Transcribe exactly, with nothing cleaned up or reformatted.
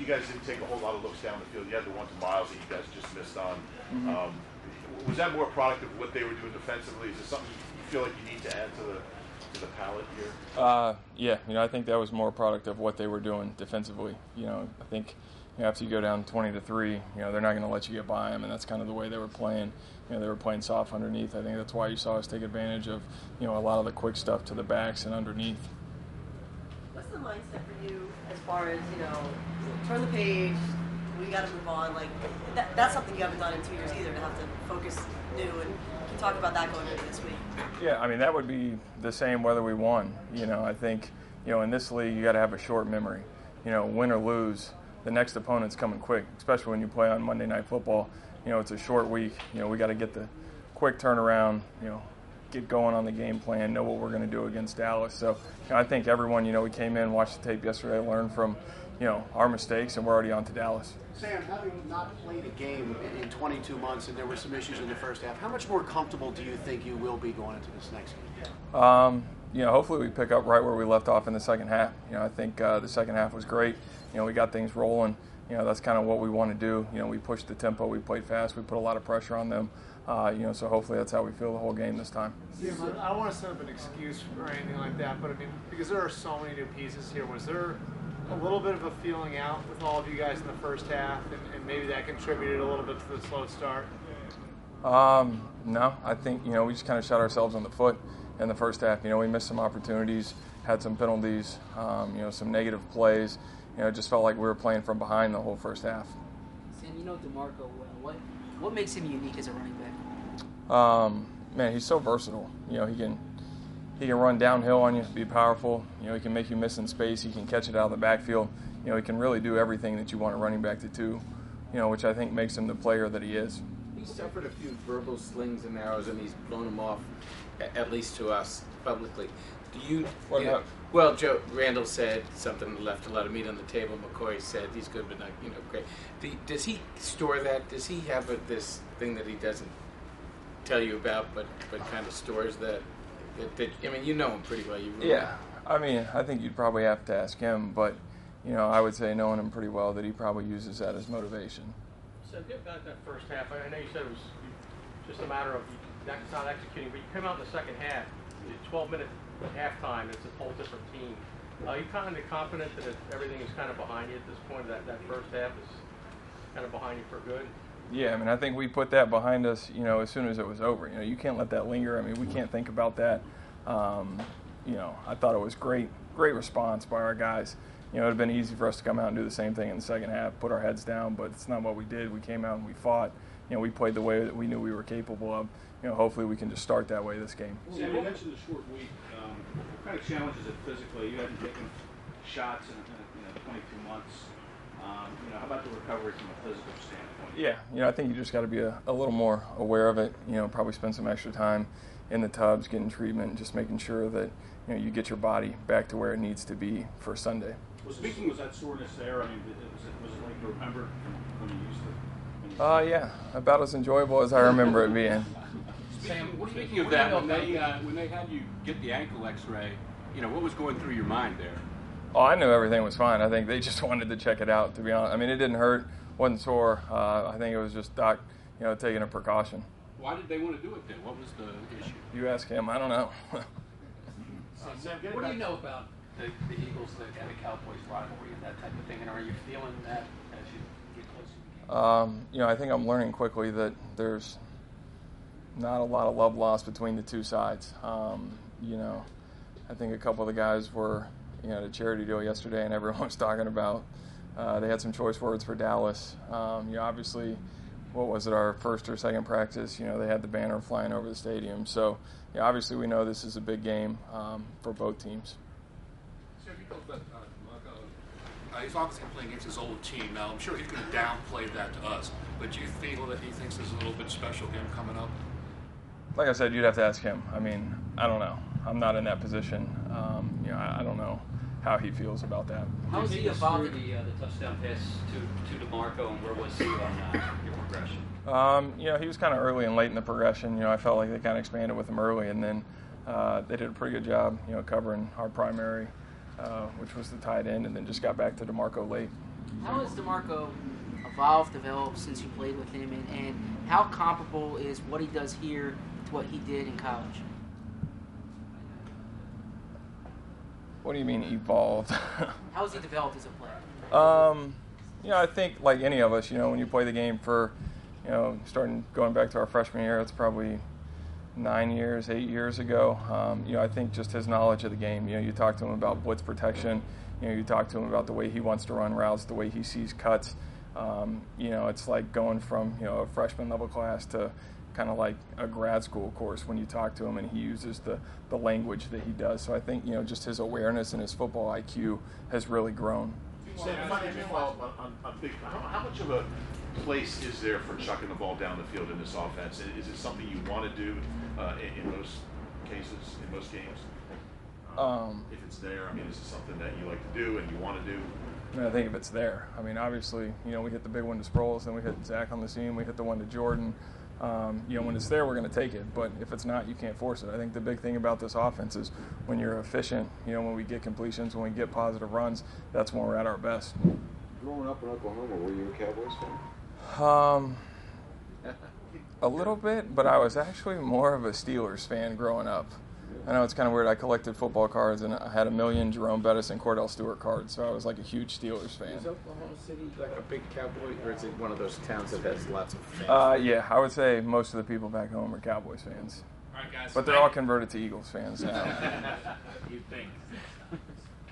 you guys didn't take a whole lot of looks down the field. You had the one to Miles that you guys just missed on. Mm-hmm. Um, was that more a product of what they were doing defensively? Is it something you feel like you need to add to the to the palette here? Uh, yeah, you know, I think that was more a product of what they were doing defensively. You know, I think you know, after you go down twenty to three, you know, they're not going to let you get by them, and that's kind of the way they were playing. You know, they were playing soft underneath. I think that's why you saw us take advantage of, you know, a lot of the quick stuff to the backs and underneath. What's the mindset for you as far as, you know, turn the page, we got to move on? Like, that, that's something you haven't done in two years either, to have to focus new. And can you talk about that going into this week? Yeah, I mean, that would be the same whether we won. You know, I think, you know, in this league, you got to have a short memory. You know, win or lose, the next opponent's coming quick, especially when you play on Monday Night Football. You know, it's a short week. You know, we got to get the quick turnaround, you know, get going on the game plan, know what we're going to do against Dallas. So, you know, I think everyone, you know, we came in, watched the tape yesterday, learned from, you know, our mistakes, and we're already on to Dallas. Sam, having not played a game in twenty-two months, and there were some issues in the first half, how much more comfortable do you think you will be going into this next game? Um, you know, hopefully we pick up right where we left off in the second half. You know, I think uh, the second half was great. You know, we got things rolling. You know, that's kind of what we want to do. You know, we pushed the tempo, we played fast, we put a lot of pressure on them. Uh, you know, so hopefully that's how we feel the whole game this time. Yeah, I don't want to set up an excuse or anything like that, but I mean, because there are so many new pieces here, was there a little bit of a feeling out with all of you guys in the first half, and, and maybe that contributed a little bit to the slow start? Um, no, I think, you know, we just kind of shot ourselves on the foot in the first half. You know, we missed some opportunities, had some penalties, um, you know, some negative plays. You know, it just felt like we were playing from behind the whole first half. Sam, you know DeMarco well. What what makes him unique as a running back? Um, man, he's so versatile. You know, he can he can run downhill on you, be powerful. You know, he can make you miss in space. He can catch it out of the backfield. You know, he can really do everything that you want a running back to do. You know, which I think makes him the player that he is. He suffered a few verbal slings and arrows, and he's blown them off, at least to us publicly. Do you? What you know, about? Well, Joe Randall said something, left a lot of meat on the table. McCoy said he's good, but not, you know, great. Do, does he store that? Does he have a, this thing that he doesn't tell you about, but, but kind of stores that, that, that? I mean, you know him pretty well. You really Yeah, I mean, I think you'd probably have to ask him, but you know, I would say knowing him pretty well that he probably uses that as motivation. So get back that first half. I know you said it was just a matter of not executing, but you come out in the second half, twelve minute halftime, it's a whole different team. Are you kind of confident that it, everything is kind of behind you at this point, that that first half is kind of behind you for good? Yeah, I mean, I think we put that behind us, you know, as soon as it was over. You know, you can't let that linger. I mean, we can't think about that. Um, you know, I thought it was great, great response by our guys. You know, it would have been easy for us to come out and do the same thing in the second half, put our heads down, but it's not what we did. We came out and we fought. You know, we played the way that we knew we were capable of. You know, hopefully we can just start that way this game. Sam, you mentioned the short week. Um, what kind of challenge is it physically? You haven't taken shots in, in you know, twenty-two months. Um, you know, how about the recovery from a physical standpoint? Yeah, you know, I think you just got to be a, a little more aware of it. You know, probably spend some extra time in the tubs, getting treatment, just making sure that, you know, you get your body back to where it needs to be for Sunday. Well, speaking, was that soreness there? I mean, was it, was it like you remember when you used it? Uh, yeah, about as enjoyable as I remember it being. Sam, speaking of that, when they uh, when they had you get the ankle X-ray, you know, what was going through your mind there? Oh, I knew everything was fine. I think they just wanted to check it out, to be honest. I mean, it didn't hurt, wasn't sore. Uh, I think it was just Doc, you know, taking a precaution. Why did they want to do it then? What was the issue? You ask him. I don't know. Sam, what do you know about the, the Eagles the, and the Cowboys rivalry and that type of thing? And are you feeling that as you get closer to the game? Um, you know, I think I'm learning quickly that there's not a lot of love lost between the two sides. Um, you know, I think a couple of the guys were, you know, at a charity deal yesterday, and everyone was talking about. Uh, they had some choice words for Dallas. Um, you know, obviously, what was it, our first or second practice? You know, they had the banner flying over the stadium. So, yeah, obviously, we know this is a big game um, for both teams. So if you talk about uh, Marco, uh, he's obviously playing against his old team. Now, I'm sure he's going to downplay that to us. But do you feel that he thinks there's a little bit special game coming up? Like I said, you'd have to ask him. I mean, I don't know. I'm not in that position. Um, you know, I, I don't know how he feels about that. How has he evolved the, uh, the touchdown pass to, to DeMarco, and where was he on uh, your progression? Um, you know, he was kind of early and late in the progression. You know, I felt like they kind of expanded with him early, and then uh, they did a pretty good job, you know, covering our primary, uh, which was the tight end, and then just got back to DeMarco late. How has DeMarco evolved, developed since you played with him, and, and how comparable is what he does here to what he did in college? What do you mean evolved? How has he developed as a player? Um, you know, I think like any of us, you know, when you play the game for, you know, starting going back to our freshman year, it's probably nine years, eight years ago. Um, you know, I think just his knowledge of the game. You know, you talk to him about blitz protection. You know, you talk to him about the way he wants to run routes, the way he sees cuts. Um, you know, it's like going from, you know, a freshman level class to kind of like a grad school course when you talk to him and he uses the, the language that he does. So I think, you know, just his awareness and his football I Q has really grown. Sam, if I can follow up on, on, on big, how, how much of a place is there for chucking the ball down the field in this offense? Is it something you want to do uh, in, in most cases, in most games? Um, um, if it's there, I mean, is it something that you like to do and you want to do? I mean, I think if it's there. I mean, obviously, you know, we hit the big one to Sproles, then we hit Zach on the seam, we hit the one to Jordan. Um, you know, when it's there, we're going to take it. But if it's not, you can't force it. I think the big thing about this offense is when you're efficient, you know, when we get completions, when we get positive runs, that's when we're at our best. Growing up in Oklahoma, were you a Cowboys fan? Um, a little bit, but I was actually more of a Steelers fan growing up. I know it's kind of weird. I collected football cards, and I had a million Jerome Bettis and Cordell Stewart cards, so I was like a huge Steelers fan. Is Oklahoma City like a big Cowboy, or is it one of those towns that has lots of fans? Uh, yeah, I would say most of the people back home are Cowboys fans. All right, guys. But they're all converted to Eagles fans now. You think?